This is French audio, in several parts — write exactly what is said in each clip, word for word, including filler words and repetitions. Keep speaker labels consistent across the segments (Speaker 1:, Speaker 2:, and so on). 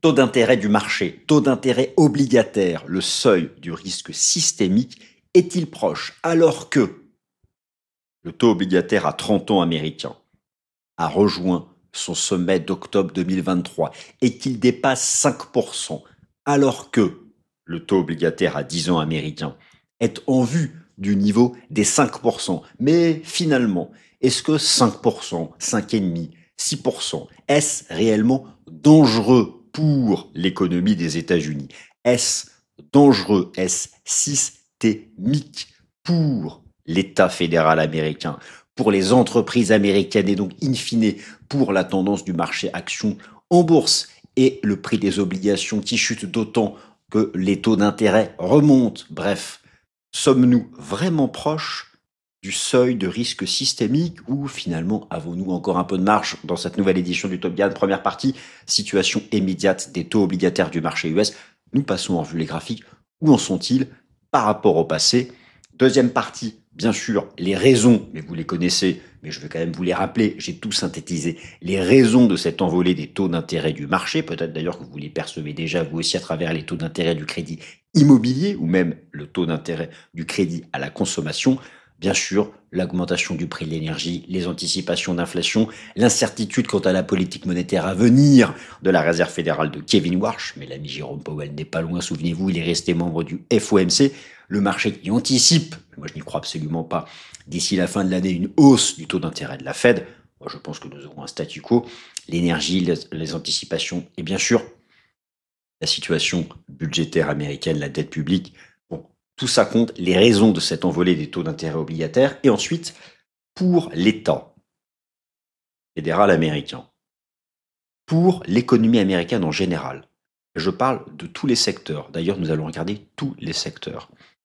Speaker 1: Taux d'intérêt du marché, taux d'intérêt obligataire, le seuil du risque systémique est-il proche alors que le taux obligataire à trente ans américain a rejoint son sommet d'octobre deux mille vingt-trois et qu'il dépasse cinq pour cent alors que le taux obligataire à dix ans américain est en vue du niveau des cinq pour cent. Mais finalement, est-ce que cinq pour cent, cinq virgule cinq pour cent, six pour cent, est-ce réellement dangereux pour l'économie des États-Unis? Est-ce dangereux, est-ce systémique pour l'État fédéral américain, pour les entreprises américaines et donc in fine pour la tendance du marché action en bourse et le prix des obligations qui chute d'autant que les taux d'intérêt remontent? Bref, sommes-nous vraiment proches du seuil de risque systémique ou finalement avons-nous encore un peu de marge dans cette nouvelle édition du Top Gun? Première partie, situation immédiate des taux obligataires du marché U S. Nous passons en revue les graphiques. Où en sont-ils par rapport au passé? Deuxième partie, bien sûr, les raisons, mais vous les connaissez, mais je vais quand même vous les rappeler, j'ai tout synthétisé, les raisons de cette envolée des taux d'intérêt du marché, peut-être d'ailleurs que vous les percevez déjà vous aussi à travers les taux d'intérêt du crédit immobilier ou même le taux d'intérêt du crédit à la consommation. Bien sûr, l'augmentation du prix de l'énergie, les anticipations d'inflation, l'incertitude quant à la politique monétaire à venir de la Réserve fédérale de Kevin Warsh, mais l'ami Jérôme Powell n'est pas loin, souvenez-vous, il est resté membre du F O M C, le marché qui anticipe, moi je n'y crois absolument pas, d'ici la fin de l'année, une hausse du taux d'intérêt de la Fed. Moi je pense que nous aurons un statu quo, l'énergie, les, les anticipations et bien sûr la situation budgétaire américaine, la dette publique. Bon, tout ça compte, les raisons de cette envolée des taux d'intérêt obligataires et ensuite pour l'État fédéral américain, pour l'économie américaine en général. Je parle de tous les secteurs. D'ailleurs, nous allons regarder tous les secteurs.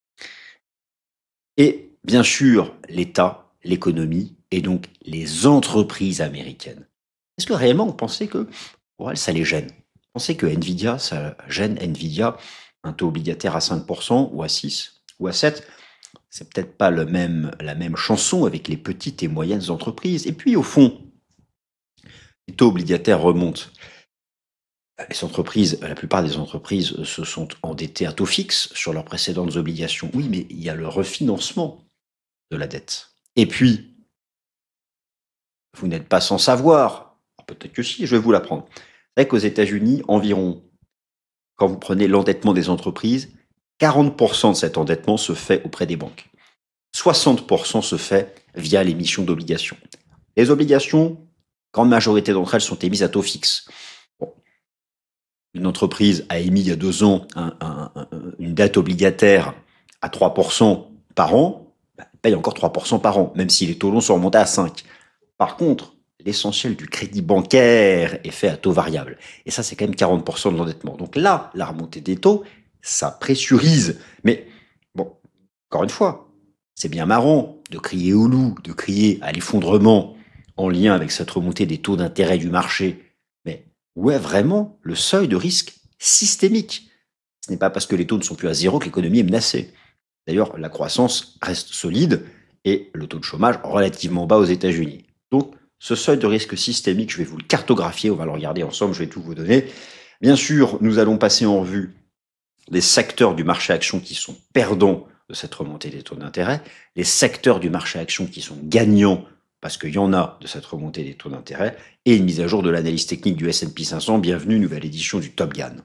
Speaker 1: Et bien sûr, l'État, l'économie et donc les entreprises américaines. Est-ce que réellement vous pensez que ouais, ça les gêne? Vous pensez que Nvidia, ça gêne Nvidia, un taux obligataire à cinq pour cent ou à six ou à sept? C'est peut-être pas le même, la même chanson avec les petites et moyennes entreprises. Et puis au fond, les taux obligataires remontent. Les entreprises, la plupart des entreprises se sont endettées à taux fixe sur leurs précédentes obligations. Oui, mais il y a le refinancement de la dette. Et puis, vous n'êtes pas sans savoir, peut-être que si, je vais vous l'apprendre. Vous savez qu'aux États-Unis, environ, quand vous prenez l'endettement des entreprises, quarante pour cent de cet endettement se fait auprès des banques. soixante pour cent se fait via l'émission d'obligations. Les obligations, grande majorité d'entre elles sont émises à taux fixe. Bon. Une entreprise a émis il y a deux ans un, un, un, une dette obligataire à trois pour cent par an, bah, elle paye encore trois pour cent par an, même si les taux longs sont remontés à cinq pour cent. Par contre, l'essentiel du crédit bancaire est fait à taux variable. Et ça, c'est quand même quarante pour cent de l'endettement. Donc là, la remontée des taux, ça pressurise. Mais bon, encore une fois, c'est bien marrant de crier au loup, de crier à l'effondrement en lien avec cette remontée des taux d'intérêt du marché. Mais où est vraiment le seuil de risque systémique? Ce n'est pas parce que les taux ne sont plus à zéro que l'économie est menacée. D'ailleurs, la croissance reste solide et le taux de chômage relativement bas aux États-Unis. Donc, ce seuil de risque systémique, je vais vous le cartographier, on va le regarder ensemble, je vais tout vous donner. Bien sûr, nous allons passer en revue les secteurs du marché action qui sont perdants de cette remontée des taux d'intérêt, les secteurs du marché action qui sont gagnants parce qu'il y en a de cette remontée des taux d'intérêt, et une mise à jour de l'analyse technique du S and P cinq cents. Bienvenue, nouvelle édition du Top Gun.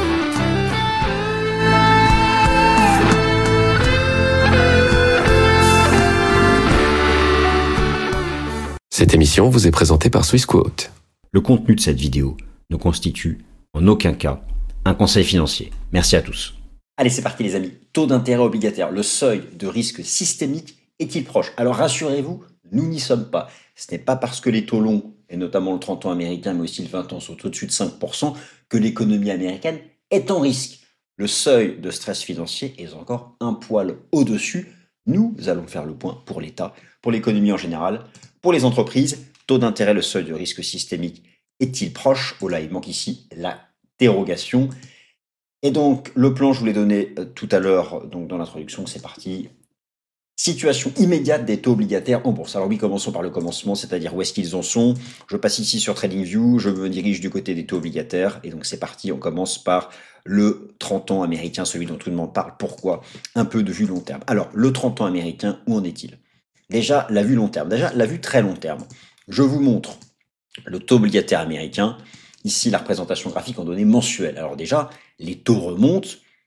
Speaker 2: Cette émission vous est présentée par Swissquote.
Speaker 1: Le contenu de cette vidéo ne constitue en aucun cas un conseil financier. Merci à tous. Allez, c'est parti les amis. Taux d'intérêt obligataire, le seuil de risque systémique est-il proche? Alors rassurez-vous, nous n'y sommes pas. Ce n'est pas parce que les taux longs, et notamment le trente ans américain, mais aussi le vingt ans, sont au-dessus de cinq pour cent, que l'économie américaine est en risque. Le seuil de stress financier est encore un poil au-dessus. Nous allons faire le point pour l'État, pour l'économie en général, pour les entreprises. Taux d'intérêt, le seuil de risque systémique est-il proche? Oh là, il manque ici l'interrogation. Et donc, le plan, je vous l'ai donné tout à l'heure, donc dans l'introduction, c'est parti. Situation immédiate des taux obligataires en bourse. Alors oui, commençons par le commencement, c'est-à-dire où est-ce qu'ils en sont. Je passe ici sur TradingView, je me dirige du côté des taux obligataires. Et donc c'est parti, on commence par le trente ans américain, celui dont tout le monde parle. Pourquoi? Un peu de vue long terme. Alors, le trente ans américain, où en est-il? Déjà, la vue long terme. Déjà, la vue très long terme. Je vous montre le taux obligataire américain. Ici, la représentation graphique en données mensuelles. Alors déjà, les taux remontent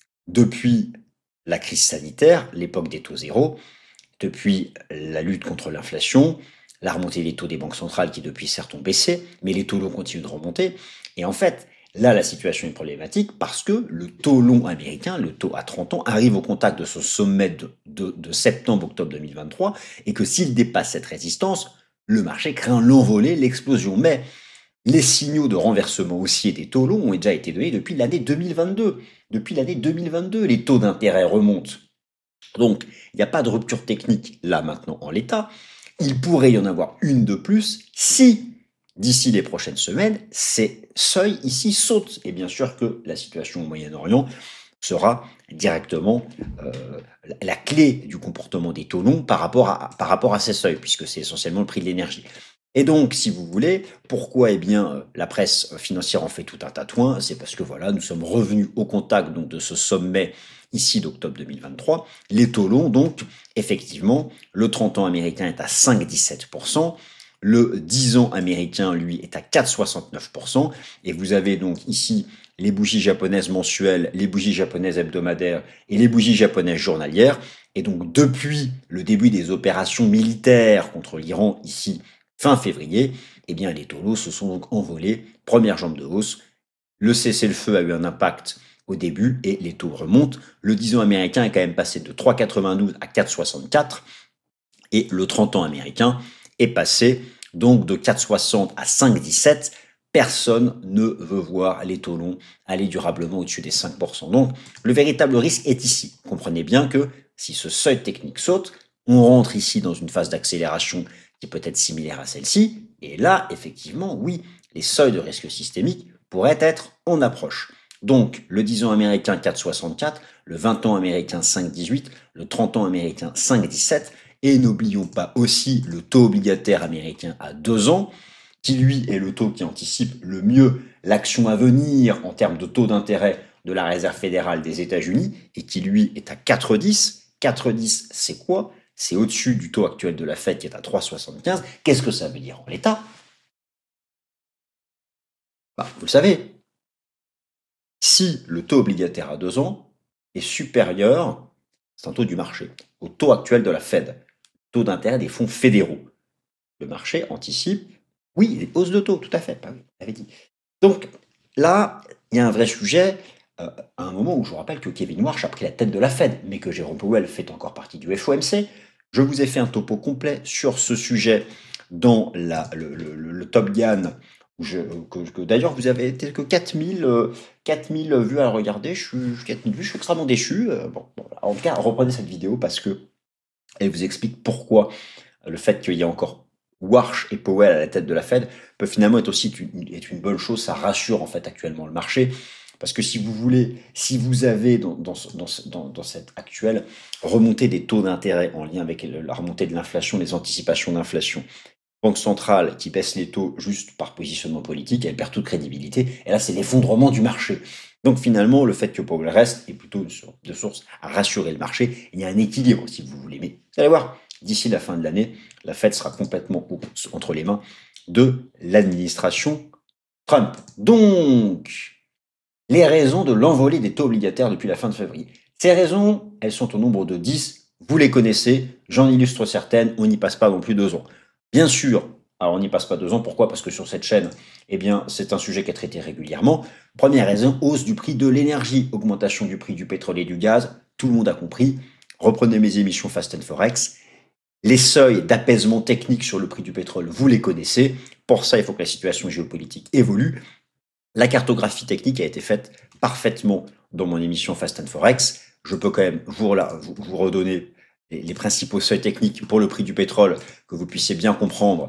Speaker 1: depuis la crise sanitaire, l'époque des taux zéro, depuis la lutte contre l'inflation, la remontée des taux des banques centrales qui depuis certes ont baissé, mais les taux longs continuent de remonter. Et en fait, là, la situation est problématique parce que le taux long américain, le taux à trente ans, arrive au contact de ce sommet de, de, de septembre-octobre deux mille vingt-trois et que s'il dépasse cette résistance, le marché craint l'envolée, l'explosion. Mais les signaux de renversement haussier des taux longs ont déjà été donnés depuis l'année deux mille vingt-deux. Depuis l'année deux mille vingt-deux, les taux d'intérêt remontent. Donc, il n'y a pas de rupture technique là maintenant en l'état. Il pourrait y en avoir une de plus si, d'ici les prochaines semaines, ces seuils ici sautent. Et bien sûr que la situation au Moyen-Orient sera directement euh, la clé du comportement des taux longs par rapport à, par rapport à ces seuils, puisque c'est essentiellement le prix de l'énergie. Et donc, si vous voulez, pourquoi eh bien la presse financière en fait tout un tatouin? C'est parce que voilà, nous sommes revenus au contact donc de ce sommet ici d'octobre deux mille vingt-trois. Les taux longs, donc, effectivement, le trente ans américain est à cinq virgule dix-sept pour cent, le dix ans américain, lui, est à quatre virgule soixante-neuf pour cent, et vous avez donc ici les bougies japonaises mensuelles, les bougies japonaises hebdomadaires et les bougies japonaises journalières. Et donc, depuis le début des opérations militaires contre l'Iran, ici, fin février, eh bien, les taux longs se sont donc envolés. Première jambe de hausse. Le cessez-le-feu a eu un impact au début et les taux remontent. Le dix ans américain est quand même passé de trois virgule quatre-vingt-douze à quatre virgule soixante-quatre et le trente ans américain est passé donc de quatre virgule soixante à cinq virgule dix-sept. Personne ne veut voir les taux longs aller durablement au-dessus des cinq pour cent. Donc, le véritable risque est ici. Comprenez bien que si ce seuil technique saute, on rentre ici dans une phase d'accélération qui peut être similaire à celle-ci. Et là, effectivement, oui, les seuils de risque systémique pourraient être en approche. Donc, le dix ans américain quatre virgule soixante-quatre, le vingt ans américain cinq virgule dix-huit, le trente ans américain cinq virgule dix-sept, et n'oublions pas aussi le taux obligataire américain à deux ans, qui lui est le taux qui anticipe le mieux l'action à venir en termes de taux d'intérêt de la Réserve fédérale des États-Unis, et qui lui est à quatre virgule dix. quatre virgule dix, c'est quoi? C'est au-dessus du taux actuel de la Fed qui est à trois virgule soixante-quinze. Qu'est-ce que ça veut dire en l'état? Bah, vous le savez, si le taux obligataire à deux ans est supérieur, c'est un taux du marché, au taux actuel de la Fed, taux d'intérêt des fonds fédéraux, le marché anticipe, oui, les hausses de taux, tout à fait, bah oui, vous l'avez dit. Donc là, il y a un vrai sujet, euh, à un moment où je vous rappelle que Kevin Warsh a pris la tête de la Fed, mais que Jérôme Powell fait encore partie du F O M C. Je vous ai fait un topo complet sur ce sujet dans la, le, le, le, le Top Gun, où je, que, que d'ailleurs vous avez été que quatre mille, euh, quatre mille vues à le regarder, je suis, quatre mille vues, je suis extrêmement déçu. Euh, bon, bon, en tout cas, reprenez cette vidéo parce que elle vous explique pourquoi le fait qu'il y ait encore Warsh et Powell à la tête de la Fed peut finalement être aussi une, être une bonne chose. Ça rassure en fait actuellement le marché. Parce que si vous voulez, si vous avez dans, dans, dans, dans, dans cette actuelle remontée des taux d'intérêt en lien avec la remontée de l'inflation, les anticipations d'inflation, banque centrale qui baisse les taux juste par positionnement politique, elle perd toute crédibilité. Et là, c'est l'effondrement du marché. Donc finalement, le fait que Powell reste est plutôt de source à rassurer le marché. Il y a un équilibre, si vous voulez. Mais vous allez voir, d'ici la fin de l'année, la Fed sera complètement entre les mains de l'administration Trump. Donc, les raisons de l'envolée des taux obligataires depuis la fin de février. Ces raisons, elles sont au nombre de dix. Vous les connaissez, j'en illustre certaines, on n'y passe pas non plus deux ans. Bien sûr, alors on n'y passe pas deux ans, pourquoi? Parce que sur cette chaîne, eh bien, c'est un sujet qui est traité régulièrement. Première raison, hausse du prix de l'énergie, augmentation du prix du pétrole et du gaz, tout le monde a compris. Reprenez mes émissions Fast and Forex. Les seuils d'apaisement technique sur le prix du pétrole, vous les connaissez. Pour ça, il faut que la situation géopolitique évolue. La cartographie technique a été faite parfaitement dans mon émission Fast and Forex. Je peux quand même vous, vous, vous redonner les, les principaux seuils techniques pour le prix du pétrole, que vous puissiez bien comprendre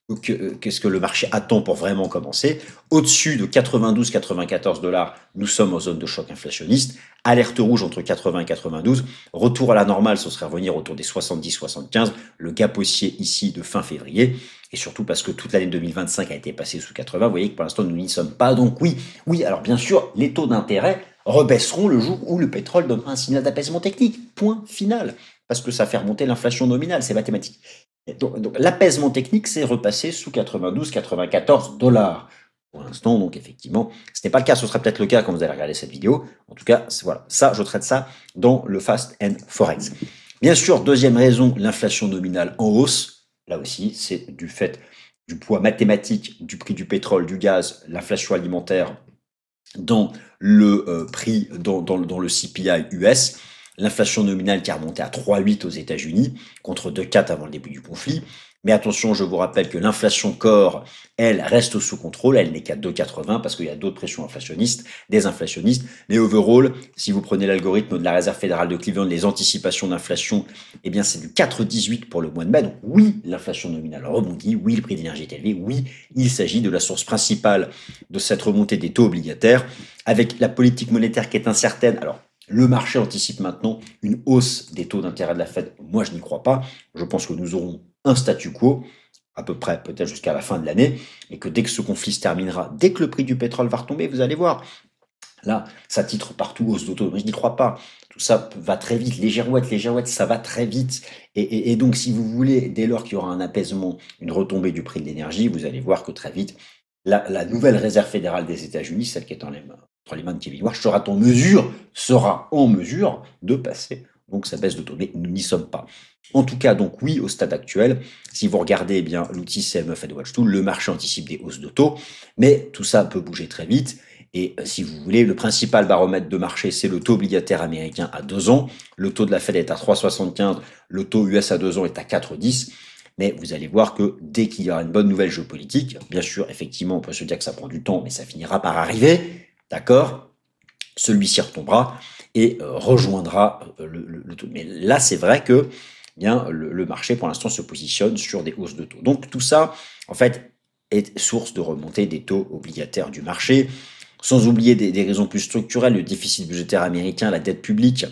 Speaker 1: qu'est-ce que le marché attend pour vraiment commencer. Au-dessus de quatre-vingt-douze quatre-vingt-quatorze dollars, nous sommes en zone de choc inflationniste. Alerte rouge entre quatre-vingts et quatre-vingt-douze. Retour à la normale, ce serait revenir autour des soixante-dix soixante-quinze. Le gap haussier ici de fin février. Et surtout parce que toute l'année deux mille vingt-cinq a été passée sous quatre-vingts. Vous voyez que pour l'instant, nous n'y sommes pas. Donc oui, oui, alors bien sûr, les taux d'intérêt rebaisseront le jour où le pétrole donnera un signal d'apaisement technique. Point final. Parce que ça fait remonter l'inflation nominale, c'est mathématique. Donc, donc l'apaisement technique, c'est repassé sous quatre-vingt-douze quatre-vingt-quatorze dollars. Pour l'instant, donc effectivement, ce n'est pas le cas. Ce sera peut-être le cas quand vous allez regarder cette vidéo. En tout cas, voilà, ça, je traite ça dans le Fast and Forex. Bien sûr, deuxième raison, l'inflation nominale en hausse. Là aussi, c'est du fait du poids mathématique du prix du pétrole, du gaz, l'inflation alimentaire dans le euh, prix, dans, dans, dans le C P I U S. L'inflation nominale qui a remonté à trois virgule huit aux États-Unis contre deux virgule quatre avant le début du conflit. Mais attention, je vous rappelle que l'inflation core, elle, reste sous contrôle. Elle n'est qu'à deux virgule quatre-vingts parce qu'il y a d'autres pressions inflationnistes, des inflationnistes. Mais overall, si vous prenez l'algorithme de la Réserve fédérale de Cleveland, les anticipations d'inflation, eh bien, c'est du quatre virgule dix-huit pour le mois de mai. Donc oui, l'inflation nominale rebondit. Oui, le prix de l'énergie est élevé. Oui, il s'agit de la source principale de cette remontée des taux obligataires avec la politique monétaire qui est incertaine. Alors, le marché anticipe maintenant une hausse des taux d'intérêt de la Fed. Moi, je n'y crois pas. Je pense que nous aurons un statu quo, à peu près peut-être jusqu'à la fin de l'année, et que dès que ce conflit se terminera, dès que le prix du pétrole va retomber, vous allez voir, là, ça titre partout hausse de taux. Mais je n'y crois pas. Tout ça va très vite. Les girouettes, les girouettes, ça va très vite. Et, et, et donc, si vous voulez, dès lors qu'il y aura un apaisement, une retombée du prix de l'énergie, vous allez voir que très vite, la, la nouvelle réserve fédérale des États-Unis, celle qui est en les mains, entre les mains de Kevin Warsh, sera en mesure, sera en mesure de passer donc sa baisse de taux. Mais nous n'y sommes pas. En tout cas, donc oui, au stade actuel, si vous regardez eh bien l'outil C M E Fed Watch Tool, le marché anticipe des hausses de taux, mais tout ça peut bouger très vite. Et si vous voulez, le principal baromètre de marché, c'est le taux obligataire américain à deux ans. Le taux de la Fed est à trois virgule soixante-quinze, le taux U S à deux ans est à quatre virgule dix. Mais vous allez voir que dès qu'il y aura une bonne nouvelle géopolitique, bien sûr, effectivement, on peut se dire que ça prend du temps, mais ça finira par arriver, d'accord ? Celui-ci retombera et euh, rejoindra euh, le, le, le taux. Mais là, c'est vrai que eh bien, le, le marché, pour l'instant, se positionne sur des hausses de taux. Donc, tout ça, en fait, est source de remontée des taux obligataires du marché, sans oublier des, des raisons plus structurelles, le déficit budgétaire américain, la dette publique.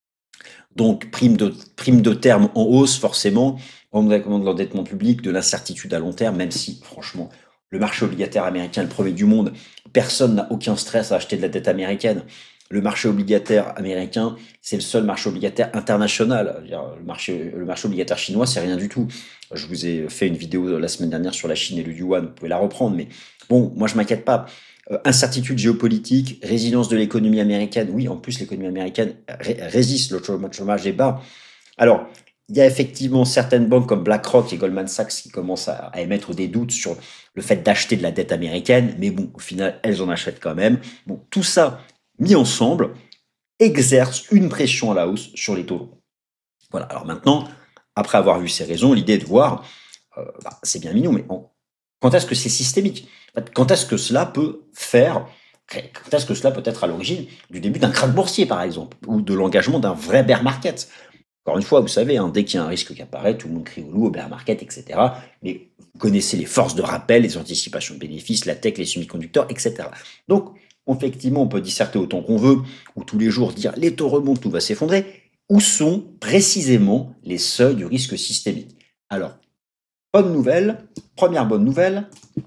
Speaker 1: Donc, prime de, prime de terme en hausse, forcément, on recommande l'endettement public, de l'incertitude à long terme, même si, franchement, le marché obligataire américain est le premier du monde. Personne n'a aucun stress à acheter de la dette américaine. Le marché obligataire américain, c'est le seul marché obligataire international. Le marché, le marché obligataire chinois, c'est rien du tout. Je vous ai fait une vidéo la semaine dernière sur la Chine et le yuan, vous pouvez la reprendre. Mais bon, moi, je m'inquiète pas. Euh, incertitude géopolitique, résilience de l'économie américaine. Oui, en plus, l'économie américaine ré- résiste, le chômage est bas. Alors, il y a effectivement certaines banques comme BlackRock et Goldman Sachs qui commencent à, à émettre des doutes sur le fait d'acheter de la dette américaine, mais bon, au final, elles en achètent quand même. Bon, tout ça mis ensemble exerce une pression à la hausse sur les taux longs. Voilà. Alors maintenant, après avoir vu ces raisons, l'idée est de voir, euh, bah, c'est bien mignon, mais on, quand est-ce que c'est systémique ? Quand est-ce que cela peut faire Quand est-ce que cela peut être à l'origine du début d'un krach boursier, par exemple, ou de l'engagement d'un vrai bear market ? Encore une fois, vous savez, hein, dès qu'il y a un risque qui apparaît, tout le monde crie au loup, au bear market, et cetera. Mais vous connaissez les forces de rappel, les anticipations de bénéfices, la tech, les semi-conducteurs, et cetera. Donc, effectivement, on peut disserter autant qu'on veut, ou tous les jours dire les taux remontent, tout va s'effondrer. Où sont précisément les seuils du risque systémique ? Alors, bonne nouvelle, première bonne nouvelle,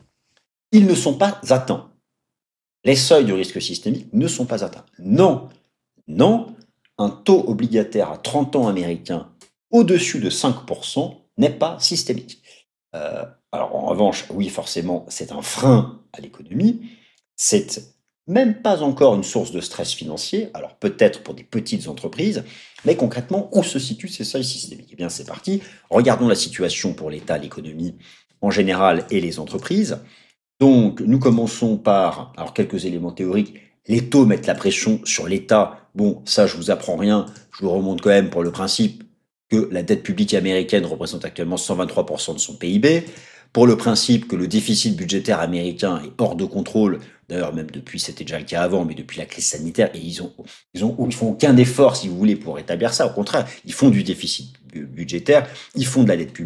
Speaker 1: ils ne sont pas atteints. Les seuils du risque systémique ne sont pas atteints. Non, non, un taux obligataire à trente ans américain au-dessus de cinq pour cent n'est pas systémique. Euh, alors en revanche, oui, forcément, c'est un frein à l'économie. C'est même pas encore une source de stress financier, alors peut-être pour des petites entreprises, mais concrètement, où se situent ces seuils systémiques ? Eh bien, c'est parti. Regardons la situation pour l'État, l'économie en général et les entreprises. Donc, nous commençons par, alors quelques éléments théoriques. Les taux mettent la pression sur l'État. Bon, ça, je vous apprends rien. Je vous remonte quand même pour le principe que la dette publique américaine représente actuellement cent vingt-trois pour cent de son P I B. Pour le principe que le déficit budgétaire américain est hors de contrôle. D'ailleurs, même depuis, c'était déjà le cas avant, mais depuis la crise sanitaire, et ils ont, ils ont, ils font aucun effort, si vous voulez, pour rétablir ça. Au contraire, ils font du déficit budgétaire, ils font de la dette publique.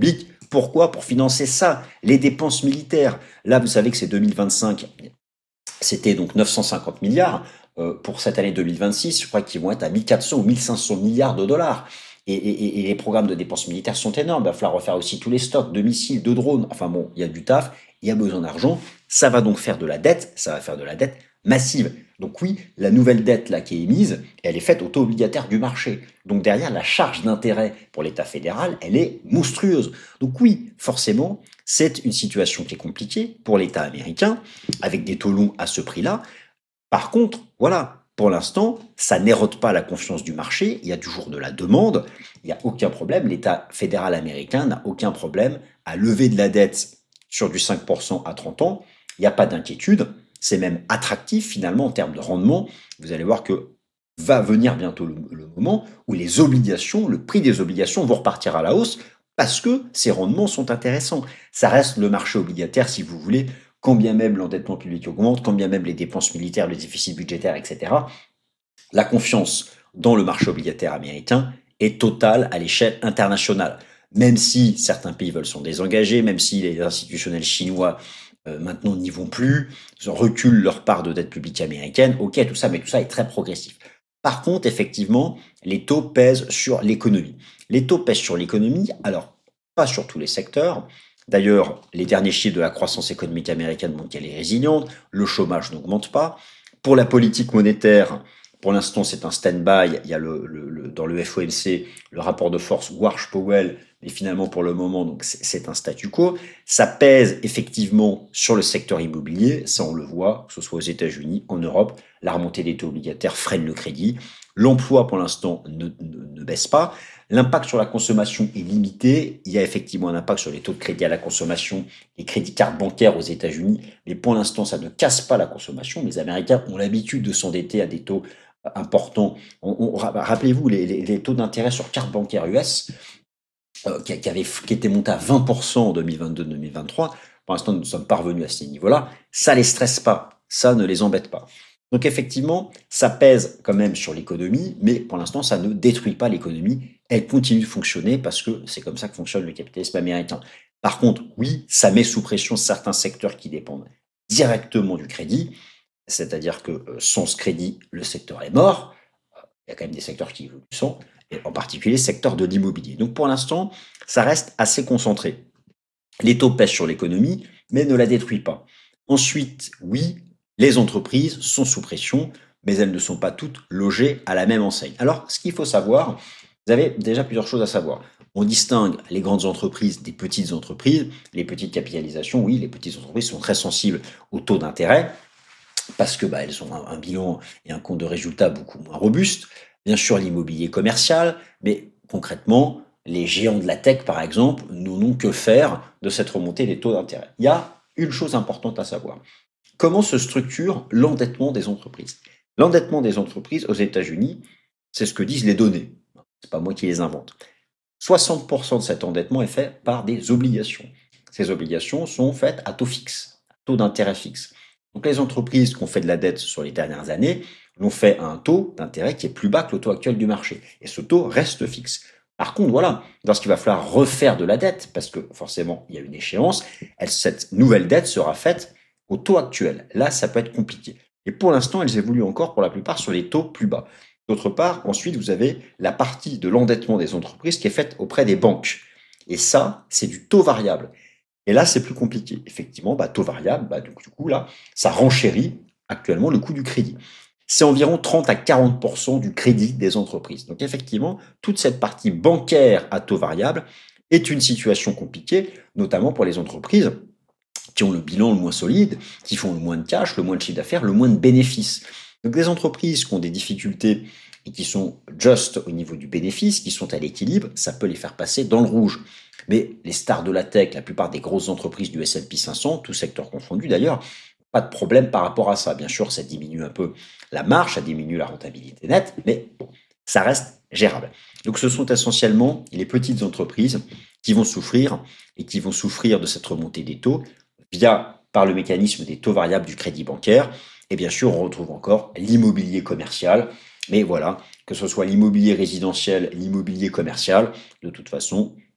Speaker 1: Pourquoi? Pour financer ça, les dépenses militaires. Là, vous savez que c'est deux mille vingt-cinq, c'était donc neuf cent cinquante milliards. Euh, pour cette année deux mille vingt-six, je crois qu'ils vont être à mille quatre cents ou mille cinq cents milliards de dollars. Et, et, et les programmes de dépenses militaires sont énormes. Il va falloir refaire aussi tous les stocks de missiles, de drones. Enfin bon, il y a du taf, il y a besoin d'argent. Ça va donc faire de la dette, ça va faire de la dette massive. Donc oui, la nouvelle dette là qui est émise, elle est faite au taux obligataire du marché. Donc derrière, la charge d'intérêt pour l'État fédéral, elle est monstrueuse. Donc oui, forcément, c'est une situation qui est compliquée pour l'État américain, avec des taux longs à ce prix-là. Par contre, voilà, pour l'instant, ça n'érode pas la confiance du marché, il y a toujours de la demande, il n'y a aucun problème, l'État fédéral américain n'a aucun problème à lever de la dette sur du cinq pour cent à trente ans, il n'y a pas d'inquiétude, c'est même attractif finalement en termes de rendement. Vous allez voir que va venir bientôt le, le moment où les obligations, le prix des obligations vont repartir à la hausse parce que ces rendements sont intéressants. Ça reste le marché obligataire, si vous voulez, quand bien même l'endettement public augmente, quand bien même les dépenses militaires, le déficit budgétaire, et cetera. La confiance dans le marché obligataire américain est totale à l'échelle internationale. Même si certains pays veulent s'en désengager, même si les institutionnels chinois euh, maintenant n'y vont plus, ils reculent leur part de dette publique américaine, ok, tout ça, mais tout ça est très progressif. Par contre, effectivement, les taux pèsent sur l'économie. Les taux pèsent sur l'économie, alors pas sur tous les secteurs. D'ailleurs, les derniers chiffres de la croissance économique américaine montrent qu'elle est résiliente, le chômage n'augmente pas. Pour la politique monétaire, pour l'instant, c'est un stand-by. Il y a le, le, le, dans le F O M C le rapport de force Warsh-Powell, mais finalement, pour le moment, donc c'est, c'est un statu quo. Ça pèse effectivement sur le secteur immobilier. Ça, on le voit, que ce soit aux États-Unis, en Europe. La remontée des taux obligataires freine le crédit. L'emploi, pour l'instant, ne, ne, ne baisse pas. L'impact sur la consommation est limité. Il y a effectivement un impact sur les taux de crédit à la consommation, les crédits cartes bancaires aux États-Unis, mais pour l'instant, ça ne casse pas la consommation. Les Américains ont l'habitude de s'endetter à des taux importants. On, on, rappelez-vous, les, les, les taux d'intérêt sur carte bancaire U S, euh, qui, qui, avaient, qui étaient montés à vingt pour cent en deux mille vingt-deux deux mille vingt-trois, pour l'instant, nous ne sommes pas revenus à ces niveaux-là. Ça les stresse pas, ça ne les embête pas. Donc effectivement, ça pèse quand même sur l'économie, mais pour l'instant, ça ne détruit pas l'économie. Elle continue de fonctionner parce que c'est comme ça que fonctionne le capitalisme américain. Par contre, oui, ça met sous pression certains secteurs qui dépendent directement du crédit, c'est-à-dire que sans ce crédit, le secteur est mort. Il y a quand même des secteurs qui évoluent sans, et en particulier le secteur de l'immobilier. Donc pour l'instant, ça reste assez concentré. Les taux pèsent sur l'économie, mais ne la détruisent pas. Ensuite, oui, les entreprises sont sous pression, mais elles ne sont pas toutes logées à la même enseigne. Alors, ce qu'il faut savoir, vous avez déjà plusieurs choses à savoir. On distingue les grandes entreprises des petites entreprises. Les petites capitalisations, oui, les petites entreprises sont très sensibles au taux d'intérêt parce que bah, elles ont un, un bilan et un compte de résultat beaucoup moins robuste. Bien sûr, l'immobilier commercial, mais concrètement, les géants de la tech, par exemple, n'ont que faire de cette remontée des taux d'intérêt. Il y a une chose importante à savoir. Comment se structure l'endettement des entreprises? L'endettement des entreprises aux États-Unis, c'est ce que disent les données. C'est pas moi qui les invente. soixante pour cent de cet endettement est fait par des obligations. Ces obligations sont faites à taux fixe, à taux d'intérêt fixe. Donc les entreprises qui ont fait de la dette sur les dernières années l'ont fait à un taux d'intérêt qui est plus bas que le taux actuel du marché. Et ce taux reste fixe. Par contre, voilà, lorsqu'il va falloir refaire de la dette, parce que forcément il y a une échéance, elle, cette nouvelle dette sera faite au taux actuel. Là, ça peut être compliqué. Et pour l'instant, elles évoluent encore pour la plupart sur les taux plus bas. D'autre part, ensuite, vous avez la partie de l'endettement des entreprises qui est faite auprès des banques. Et ça, c'est du taux variable. Et là, c'est plus compliqué. Effectivement, bah, taux variable, bah, donc, du coup, là, ça renchérit actuellement le coût du crédit. C'est environ trente à quarante pour cent du crédit des entreprises. Donc, effectivement, toute cette partie bancaire à taux variable est une situation compliquée, notamment pour les entreprises qui ont le bilan le moins solide, qui font le moins de cash, le moins de chiffre d'affaires, le moins de bénéfices. Donc des entreprises qui ont des difficultés et qui sont just au niveau du bénéfice, qui sont à l'équilibre, ça peut les faire passer dans le rouge. Mais les stars de la tech, la plupart des grosses entreprises du S and P cinq cents, tout secteur confondu d'ailleurs, pas de problème par rapport à ça. Bien sûr, ça diminue un peu la marge, ça diminue la rentabilité nette, mais bon, ça reste gérable. Donc ce sont essentiellement les petites entreprises qui vont souffrir et qui vont souffrir de cette remontée des taux via par le mécanisme des taux variables du crédit bancaire. Et bien sûr, on retrouve encore l'immobilier commercial. Mais voilà, que ce soit l'immobilier résidentiel, l'immobilier commercial, de toute façon,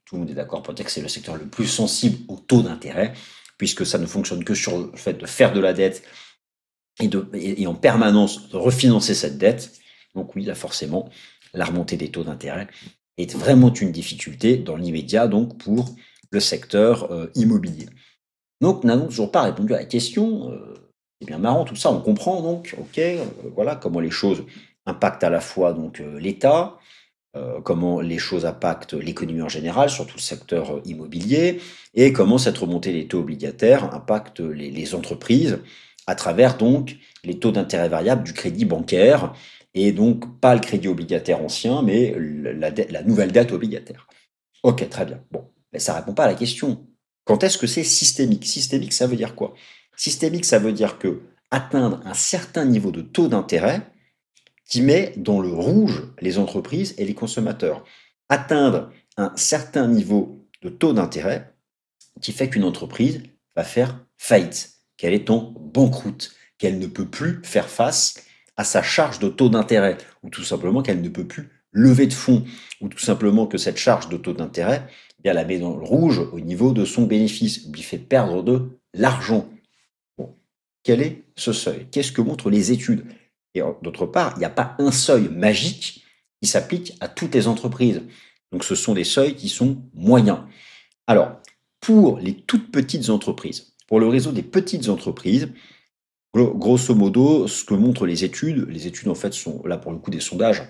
Speaker 1: tout le monde est d'accord pour dire que c'est le secteur le plus sensible au taux d'intérêt, puisque ça ne fonctionne que sur le fait de faire de la dette et, de, et, et en permanence de refinancer cette dette. Donc oui, là forcément, la remontée des taux d'intérêt est vraiment une difficulté dans l'immédiat donc pour le secteur euh, immobilier. Donc, n'avons toujours pas répondu à la question. Euh, c'est bien marrant tout ça, on comprend donc, ok, euh, voilà comment les choses impactent à la fois donc euh, l'État, euh, comment les choses impactent l'économie en général, surtout le secteur euh, immobilier, et comment cette remontée des taux obligataires impacte les, les entreprises à travers donc les taux d'intérêt variable du crédit bancaire, et donc pas le crédit obligataire ancien, mais la, la, la nouvelle dette obligataire. Ok, très bien. Bon, mais ça répond pas à la question. Quand est-ce que c'est systémique? Systémique, ça veut dire quoi? Systémique, ça veut dire que atteindre un certain niveau de taux d'intérêt qui met dans le rouge les entreprises et les consommateurs. Atteindre un certain niveau de taux d'intérêt qui fait qu'une entreprise va faire faillite, qu'elle est en banqueroute, qu'elle ne peut plus faire face à sa charge de taux d'intérêt, ou tout simplement qu'elle ne peut plus lever de fonds, ou tout simplement que cette charge de taux d'intérêt, eh bien, la met dans le rouge au niveau de son bénéfice, lui fait perdre de l'argent. Bon. Quel est ce seuil? Qu'est-ce que montrent les études? Et d'autre part, il n'y a pas un seuil magique qui s'applique à toutes les entreprises. Donc ce sont des seuils qui sont moyens. Alors, pour les toutes petites entreprises, pour le réseau des petites entreprises, grosso modo, ce que montrent les études, les études en fait sont là pour le coup des sondages,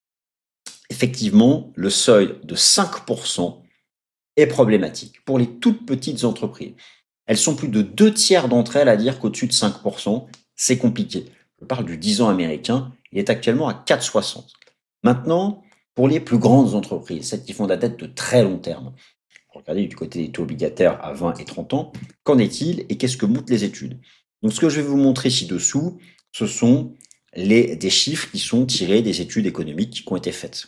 Speaker 1: effectivement, le seuil de cinq pour cent est problématique pour les toutes petites entreprises. Elles sont plus de deux tiers d'entre elles à dire qu'au-dessus de cinq pour cent, c'est compliqué. Je parle du dix ans américain, il est actuellement à quatre virgule soixante. Maintenant, pour les plus grandes entreprises, celles qui font de la dette de très long terme, regardez du côté des taux obligataires à vingt et trente ans, qu'en est-il et qu'est-ce que montrent les études? Donc ce que je vais vous montrer ci-dessous, ce sont les, des chiffres qui sont tirés des études économiques qui ont été faites.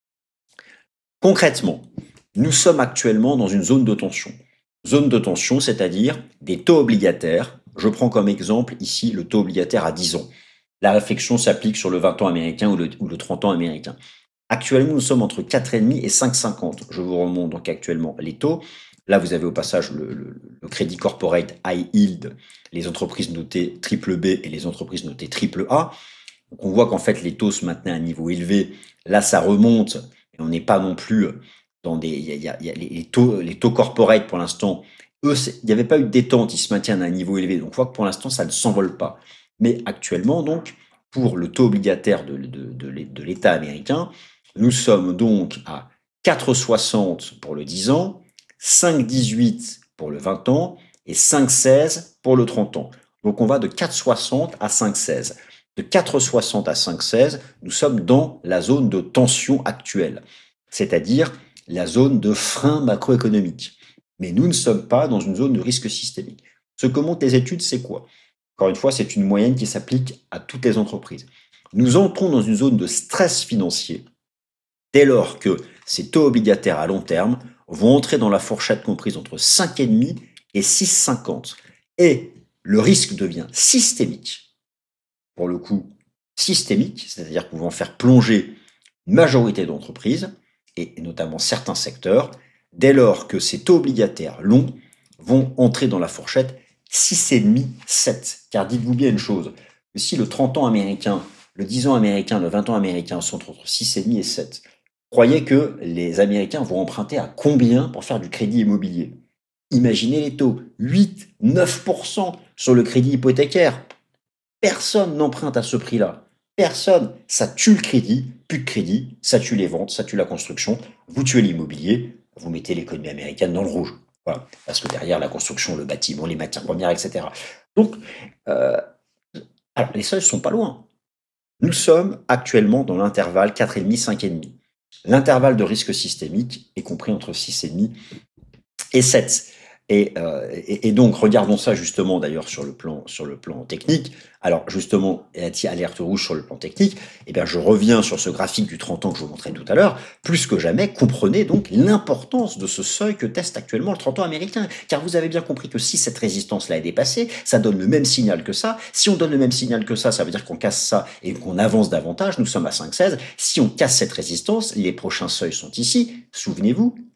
Speaker 1: Concrètement, nous sommes actuellement dans une zone de tension. Zone de tension, c'est-à-dire des taux obligataires. Je prends comme exemple ici le taux obligataire à dix ans. La réflexion s'applique sur le vingt ans américain ou le, ou le trente ans américain. Actuellement, nous sommes entre quatre virgule cinq et cinq virgule cinquante. Je vous remonte donc actuellement les taux. Là, vous avez au passage le, le, le crédit corporate high yield, les entreprises notées triple B et les entreprises notées triple A. Donc on voit qu'en fait, les taux se maintenaient à un niveau élevé. Là, ça remonte et on n'est pas non plus dans des... Il y a, il y a, il y a les, taux, les taux corporate, pour l'instant, eux, il n'y avait pas eu de détente, ils se maintiennent à un niveau élevé. Donc on voit que pour l'instant, ça ne s'envole pas. Mais actuellement, donc, pour le taux obligataire de, de, de, de l'État américain, nous sommes donc à quatre virgule soixante pour le dix ans, cinq virgule dix-huit pour le vingt ans et cinq virgule seize pour le trente ans. Donc on va de quatre virgule soixante à cinq virgule seize. De quatre virgule soixante à cinq virgule seize, nous sommes dans la zone de tension actuelle, c'est-à-dire la zone de frein macroéconomique. Mais nous ne sommes pas dans une zone de risque systémique. Ce que montrent les études, c'est quoi? Encore une fois, c'est une moyenne qui s'applique à toutes les entreprises. Nous entrons dans une zone de stress financier dès lors que ces taux obligataires à long terme vont entrer dans la fourchette comprise entre cinq virgule cinq et six virgule cinquante. Et le risque devient systémique. Pour le coup, systémique, c'est-à-dire qu'on va en faire plonger une majorité d'entreprises, et notamment certains secteurs, dès lors que ces taux obligataires longs vont entrer dans la fourchette six virgule cinq sept. Car dites-vous bien une chose, que si le trente ans américain, le dix ans américain, le vingt ans américain sont entre six virgule cinq et sept, croyez que les Américains vont emprunter à combien pour faire du crédit immobilier? Imaginez les taux, huit, neuf pour cent sur le crédit hypothécaire. Personne n'emprunte à ce prix-là. Personne. Ça tue le crédit, plus de crédit, ça tue les ventes, ça tue la construction, vous tuez l'immobilier, vous mettez l'économie américaine dans le rouge. Voilà. Parce que derrière la construction, le bâtiment, les matières premières, et cetera. Donc, euh, alors les seuils ne sont pas loin. Nous sommes actuellement dans l'intervalle quatre virgule cinq, cinq virgule cinq. L'intervalle de risque systémique est compris entre six virgule cinq et sept. Et, euh, et, et donc, regardons ça justement d'ailleurs sur le plan, sur le plan technique. Alors justement, alerte rouge sur le plan technique, eh bien, je reviens sur ce graphique du trente ans que je vous montrais tout à l'heure. Plus que jamais, comprenez donc l'importance de ce seuil que teste actuellement le trente ans américain. Car vous avez bien compris que si cette résistance-là est dépassée, ça donne le même signal que ça. Si on donne le même signal que ça, ça veut dire qu'on casse ça et qu'on avance davantage. Nous sommes à cinq virgule seize. Si on casse cette résistance, les prochains seuils sont ici. Souvenez-vous,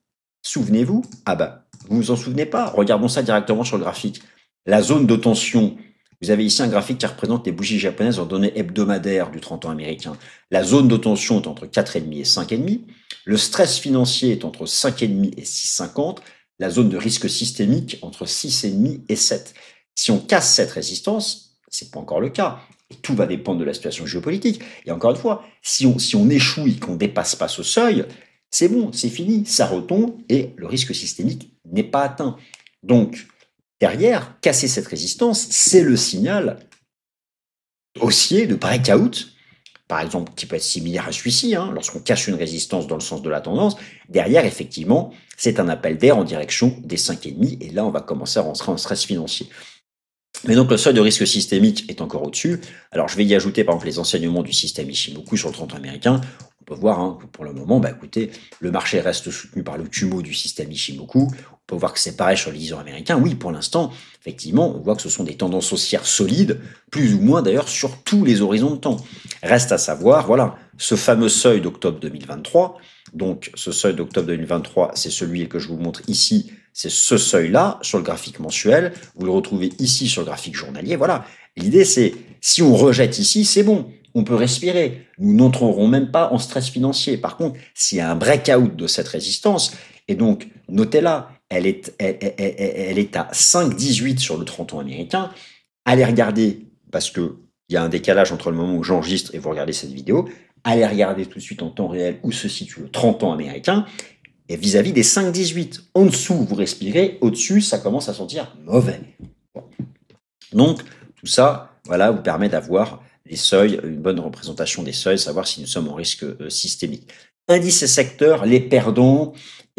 Speaker 1: Souvenez-vous, ah bah, vous vous en souvenez pas, regardons ça directement sur le graphique. La zone de tension, vous avez ici un graphique qui représente les bougies japonaises en données hebdomadaires du trente ans américain. La zone de tension est entre quatre virgule cinq et cinq virgule cinq. Le stress financier est entre cinq virgule cinq et six virgule cinquante. La zone de risque systémique entre six virgule cinq et sept. Si on casse cette résistance, c'est pas encore le cas. Et tout va dépendre de la situation géopolitique. Et encore une fois, si on, si on échoue et qu'on ne dépasse pas ce seuil, c'est bon, c'est fini, ça retombe et le risque systémique n'est pas atteint. Donc, derrière, casser cette résistance, c'est le signal haussier de breakout, par exemple, qui peut être similaire à celui-ci, hein, lorsqu'on casse une résistance dans le sens de la tendance. Derrière, effectivement, c'est un appel d'air en direction des cinq virgule cinq et là, on va commencer à rentrer en stress financier. Mais donc le seuil de risque systémique est encore au-dessus. Alors je vais y ajouter par exemple les enseignements du système Ishimoku sur le trente ans américain. On peut voir hein, que pour le moment, bah, écoutez, le marché reste soutenu par le Kumo du système Ishimoku. On peut voir que c'est pareil sur les dix ans américains. Oui, pour l'instant, effectivement, on voit que ce sont des tendances haussières solides, plus ou moins d'ailleurs sur tous les horizons de temps. Reste à savoir, voilà, ce fameux seuil d'octobre deux mille vingt-trois. Donc ce seuil d'octobre deux mille vingt-trois, c'est celui que je vous montre ici. C'est ce seuil-là sur le graphique mensuel. Vous le retrouvez ici sur le graphique journalier. Voilà. L'idée, c'est si on rejette ici, c'est bon. On peut respirer. Nous n'entrerons même pas en stress financier. Par contre, s'il y a un breakout de cette résistance, et donc, notez-la, elle est, elle, elle, elle, elle est à cinq virgule dix-huit sur le trente ans américain. Allez regarder, parce que il y a un décalage entre le moment où j'enregistre et vous regardez cette vidéo. Allez regarder tout de suite en temps réel où se situe le trente ans américain. Et vis-à-vis des cinq virgule dix-huit. En dessous, vous respirez. Au-dessus, ça commence à sentir mauvais. Bon. Donc, tout ça, voilà, vous permet d'avoir les seuils, une bonne représentation des seuils, savoir si nous sommes en risque euh, systémique. Indices et secteurs, les perdants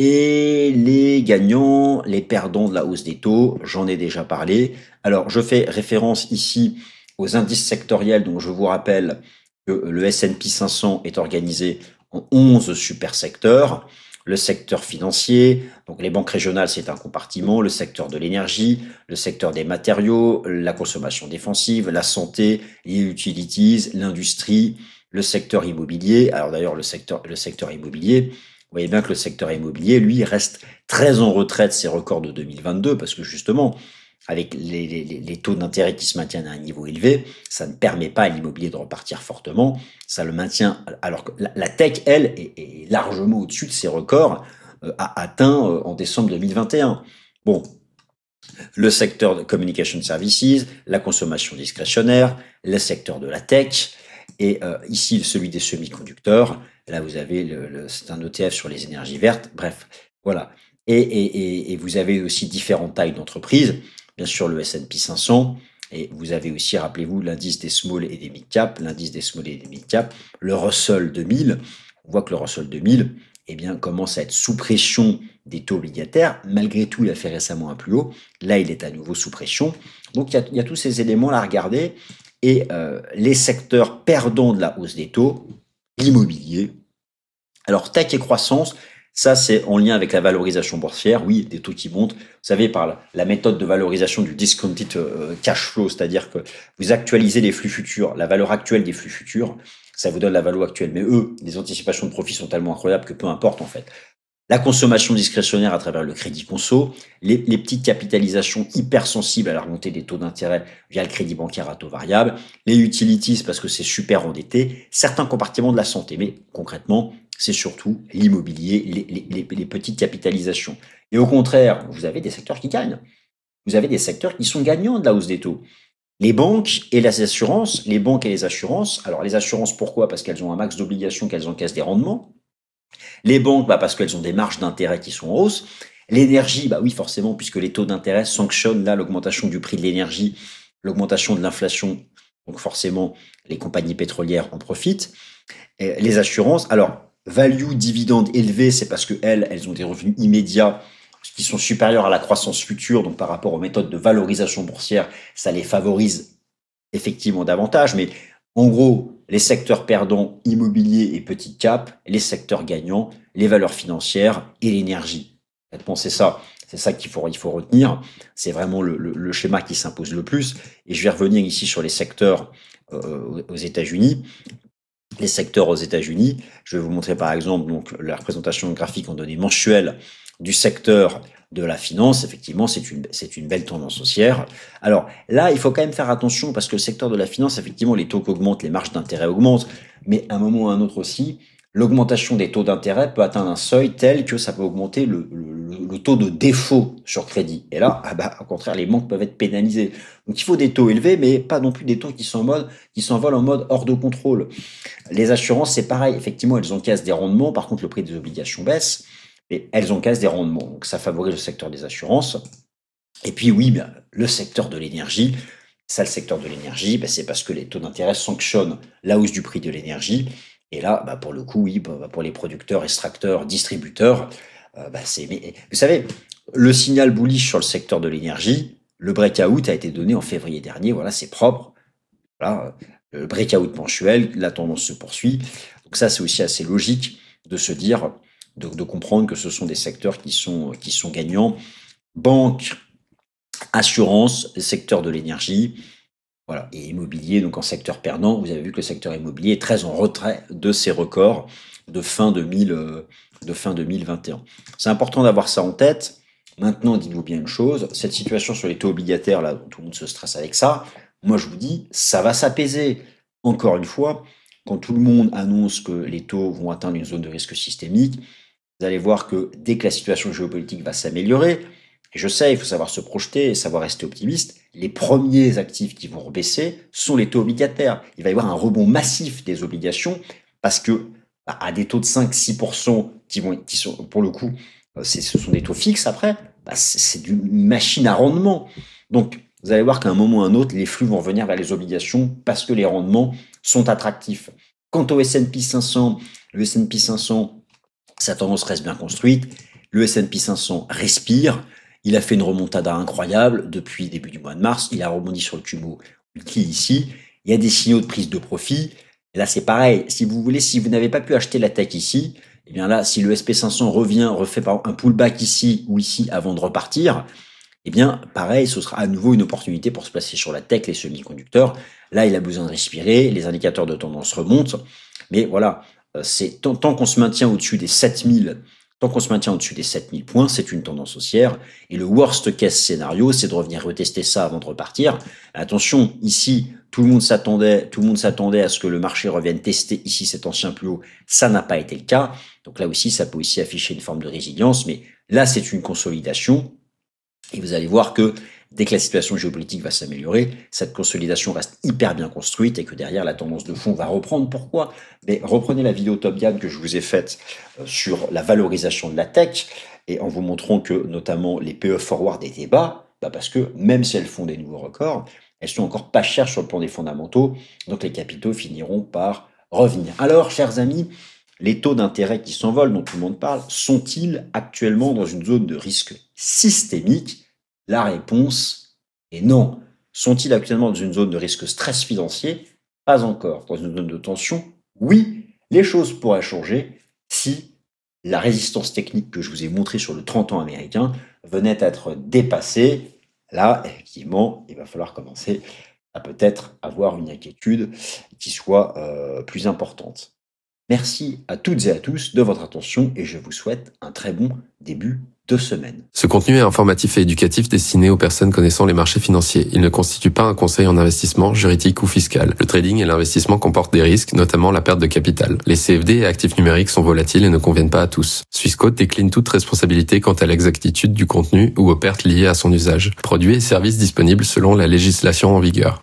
Speaker 1: et les gagnants, les perdants de la hausse des taux, j'en ai déjà parlé. Alors, je fais référence ici aux indices sectoriels, donc je vous rappelle que le S and P cinq cents est organisé en onze super secteurs. Le secteur financier, donc les banques régionales, c'est un compartiment, le secteur de l'énergie, le secteur des matériaux, la consommation défensive, la santé, les utilities, l'industrie, le secteur immobilier. Alors d'ailleurs, le secteur, le secteur immobilier, vous voyez bien que le secteur immobilier, lui, reste très en retrait de ses records de deux mille vingt-deux parce que justement, avec les, les, les taux d'intérêt qui se maintiennent à un niveau élevé, ça ne permet pas à l'immobilier de repartir fortement. Ça le maintient, alors que la, la tech, elle, est, est largement au-dessus de ses records euh, a atteint euh, en décembre deux mille vingt et un. Bon, le secteur de communication services, la consommation discrétionnaire, le secteur de la tech, et euh, ici celui des semi-conducteurs. Là, vous avez le, le, c'est un E T F sur les énergies vertes. Bref, voilà. Et, et, et, et vous avez aussi différentes tailles d'entreprises. Bien sûr, le S and P cinq cents, et vous avez aussi, rappelez-vous, l'indice des small et des mid cap, l'indice des small et des mid cap, le Russell deux mille. On voit que le Russell deux mille, eh bien, commence à être sous pression des taux obligataires. Malgré tout, il a fait récemment un plus haut. Là, il est à nouveau sous pression. Donc, il y a, il y a tous ces éléments-là à regarder. Et euh, les secteurs perdants de la hausse des taux, l'immobilier. Alors, tech et croissance, ça, c'est en lien avec la valorisation boursière. Oui, des taux qui montent. Vous savez, par la, la méthode de valorisation du discounted euh, cash flow, c'est-à-dire que vous actualisez les flux futurs, la valeur actuelle des flux futurs, ça vous donne la valeur actuelle. Mais eux, les anticipations de profit sont tellement incroyables que peu importe en fait. La consommation discrétionnaire à travers le crédit conso, les, les petites capitalisations hypersensibles à la remontée des taux d'intérêt via le crédit bancaire à taux variable, les utilities parce que c'est super endetté, certains compartiments de la santé. Mais concrètement, c'est surtout l'immobilier, les, les, les, les petites capitalisations. Et au contraire, vous avez des secteurs qui gagnent. Vous avez des secteurs qui sont gagnants de la hausse des taux. Les banques et les assurances, les banques et les assurances. Alors les assurances, pourquoi? Parce qu'elles ont un max d'obligations, qu'elles encaissent des rendements. Les banques, bah parce qu'elles ont des marges d'intérêt qui sont en hausse. L'énergie, bah oui, forcément, puisque les taux d'intérêt sanctionnent là l'augmentation du prix de l'énergie, l'augmentation de l'inflation. Donc forcément, les compagnies pétrolières en profitent. Et les assurances, alors, value, dividende élevé, c'est parce que elles, elles ont des revenus immédiats qui sont supérieurs à la croissance future. Donc par rapport aux méthodes de valorisation boursière, ça les favorise effectivement davantage. Mais en gros, les secteurs perdants, immobilier et petite cap, les secteurs gagnants, les valeurs financières et l'énergie. Pensez ça, c'est ça qu'il faut, il faut retenir. C'est vraiment le, le, le schéma qui s'impose le plus. Et je vais revenir ici sur les secteurs euh, aux États-Unis. les secteurs aux États-Unis. Je vais vous montrer par exemple donc la représentation graphique en données mensuelles du secteur de la finance. Effectivement, c'est une, c'est une belle tendance haussière. Alors là, il faut quand même faire attention parce que le secteur de la finance, effectivement, les taux augmentent, les marges d'intérêt augmentent, mais à un moment ou à un autre aussi, l'augmentation des taux d'intérêt peut atteindre un seuil tel que ça peut augmenter le, le, le taux de défaut sur crédit. Et là, ah bah, au contraire, les banques peuvent être pénalisées. Donc il faut des taux élevés, mais pas non plus des taux qui sont en mode, qui s'envolent en mode hors de contrôle. Les assurances, c'est pareil. Effectivement, elles encaissent des rendements. Par contre, le prix des obligations baisse, mais elles encaissent des rendements. Donc ça favorise le secteur des assurances. Et puis oui, bien, le secteur de l'énergie. Ça, le secteur de l'énergie, ben, c'est parce que les taux d'intérêt sanctionnent la hausse du prix de l'énergie. Et là, bah pour le coup, oui, bah pour les producteurs, extracteurs, distributeurs, euh, bah c'est. Mais, vous savez, le signal bullish sur le secteur de l'énergie, le breakout a été donné en février dernier. Voilà, c'est propre. Voilà, le breakout mensuel, la tendance se poursuit. Donc ça, c'est aussi assez logique de se dire, de, de comprendre que ce sont des secteurs qui sont qui sont gagnants. Banque, assurance, secteur de l'énergie. Voilà, et immobilier, donc en secteur perdant, vous avez vu que le secteur immobilier est très en retrait de ses records de fin, deux mille, de fin deux mille vingt et un. C'est important d'avoir ça en tête. Maintenant, dites-vous bien une chose, cette situation sur les taux obligataires, là, tout le monde se stresse avec ça, moi je vous dis, ça va s'apaiser. Encore une fois, quand tout le monde annonce que les taux vont atteindre une zone de risque systémique, vous allez voir que dès que la situation géopolitique va s'améliorer, et je sais, il faut savoir se projeter et savoir rester optimiste. Les premiers actifs qui vont rebaisser sont les taux obligataires. Il va y avoir un rebond massif des obligations parce que bah, à des taux de cinq à six pour cent qui vont, qui sont pour le coup, c'est, ce sont des taux fixes après, bah, c'est, c'est une machine à rendement. Donc, vous allez voir qu'à un moment ou à un autre, les flux vont revenir vers les obligations parce que les rendements sont attractifs. Quant au S and P cinq cents, le S and P cinq cents, sa tendance reste bien construite. Le S and P cinq cents respire. Il a fait une remontada incroyable depuis le début du mois de mars. Il a rebondi sur le Kumo qui ici. Il y a des signaux de prise de profit. Et là, c'est pareil. Si vous voulez, si vous n'avez pas pu acheter la tech ici, eh bien là, si le S and P cinq cents revient, refait par un pullback ici ou ici avant de repartir, eh bien, pareil, ce sera à nouveau une opportunité pour se placer sur la tech, les semi-conducteurs. Là, il a besoin de respirer. Les indicateurs de tendance remontent. Mais voilà, c'est tant, tant qu'on se maintient au-dessus des sept mille, Tant qu'on se maintient au-dessus des sept mille points, c'est une tendance haussière. Et le worst case scénario, c'est de revenir retester ça avant de repartir. Attention, ici, tout le monde s'attendait, tout le monde s'attendait à ce que le marché revienne tester ici cet ancien plus haut. Ça n'a pas été le cas. Donc là aussi, ça peut aussi afficher une forme de résilience. Mais là, c'est une consolidation. Et vous allez voir que dès que la situation géopolitique va s'améliorer, cette consolidation reste hyper bien construite et que derrière, la tendance de fond va reprendre. Pourquoi ? Mais reprenez la vidéo Top Gain que je vous ai faite sur la valorisation de la tech et en vous montrant que notamment les P E forward étaient bas, bah parce que même si elles font des nouveaux records, elles sont encore pas chères sur le plan des fondamentaux, donc les capitaux finiront par revenir. Alors, chers amis, les taux d'intérêt qui s'envolent, dont tout le monde parle, sont-ils actuellement dans une zone de risque systémique ? La réponse est non. Sont-ils actuellement dans une zone de risque stress financier ? Pas encore. Dans une zone de tension ? Oui. Les choses pourraient changer si la résistance technique que je vous ai montrée sur le trente ans américain venait à être dépassée. Là, effectivement, il va falloir commencer à peut-être avoir une inquiétude qui soit euh, plus importante. Merci à toutes et à tous de votre attention et je vous souhaite un très bon début de semaine.
Speaker 2: Ce contenu est informatif et éducatif destiné aux personnes connaissant les marchés financiers. Il ne constitue pas un conseil en investissement, juridique ou fiscal. Le trading et l'investissement comportent des risques, notamment la perte de capital. Les C F D et actifs numériques sont volatiles et ne conviennent pas à tous. Swissquote décline toute responsabilité quant à l'exactitude du contenu ou aux pertes liées à son usage. Produits et services disponibles selon la législation en vigueur.